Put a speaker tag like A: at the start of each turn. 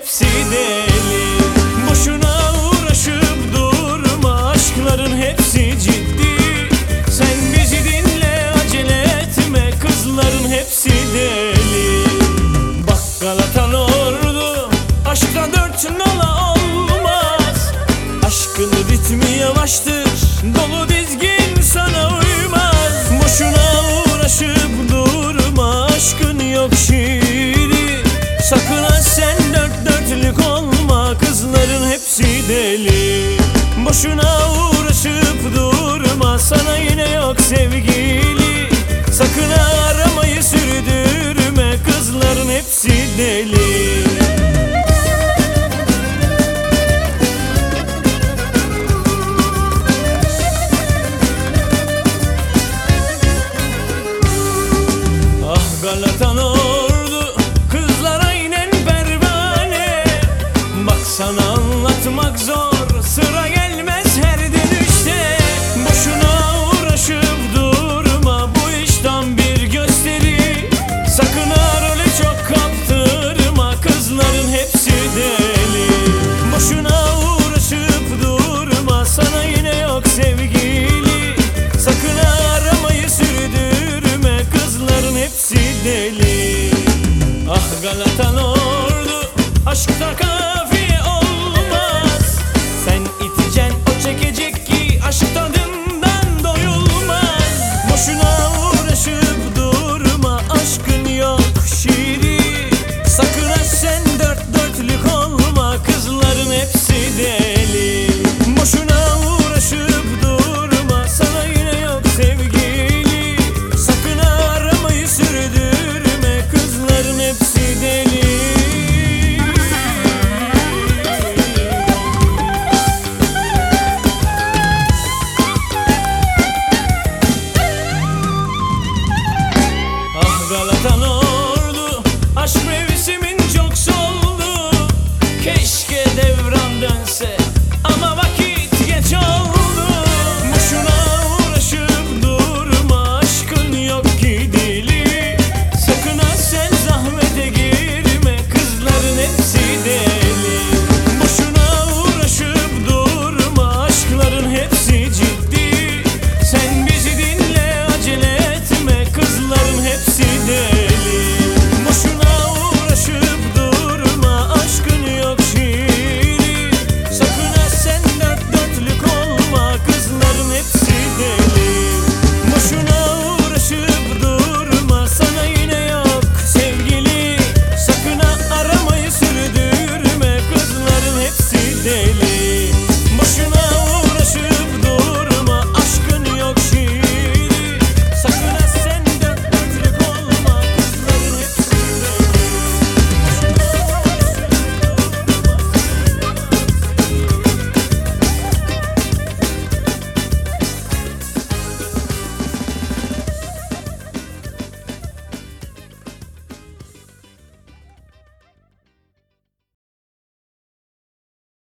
A: hepsi deli. Boşuna uğraşıp durma, aşkların hepsi ciddi. Sen bizi dinle, acele etme, kızların hepsi deli. Bak Galatan ordu, aşkta dört nala olmaz. Aşkın ritmi yavaştır, dolu dizgin sana uymaz. Boşuna uğraşıp durma, aşkın yok şiiri. Sakın ha sen dört dörtlük olma, kızların hepsi deli. Boşuna uğraşıp durma, sana yine yok sevgili. Sakın ha aramayı sürdürme, kızların hepsi deli. Ah Galatan ordu, kızlar aynen pervane. Bak sana anlatmak zor, sıra gelmez her dönüşte. Boşuna uğraşıp durma, bu iş tam bir gösteri. Sakın ha rolü çok kaptırma, kızların hepsi deli. Boşuna uğraşıp durma, sana yine yok sevgili. Sakın ha aramayı sürdürme, kızların hepsi deli. Ah Galatan ordu, aşkta